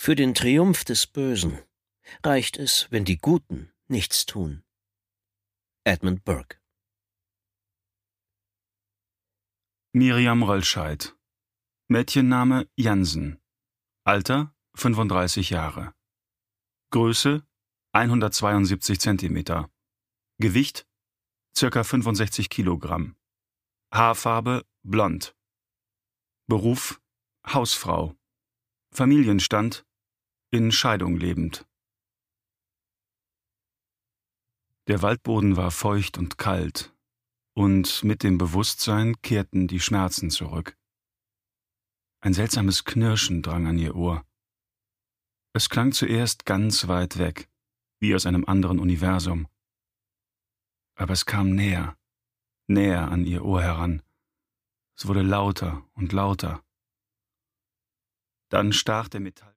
Für den Triumph des Bösen reicht es, wenn die Guten nichts tun. Edmund Burke. Miriam Röllscheid. Mädchenname Jansen. Alter 35 Jahre. Größe 172 cm. Gewicht ca. 65 Kilogramm. Haarfarbe blond. Beruf Hausfrau. Familienstand in Scheidung lebend. Der Waldboden war feucht und kalt, und mit dem Bewusstsein kehrten die Schmerzen zurück. Ein seltsames Knirschen drang an ihr Ohr. Es klang zuerst ganz weit weg, wie aus einem anderen Universum. Aber es kam näher, näher an ihr Ohr heran. Es wurde lauter und lauter. Dann stach der Metall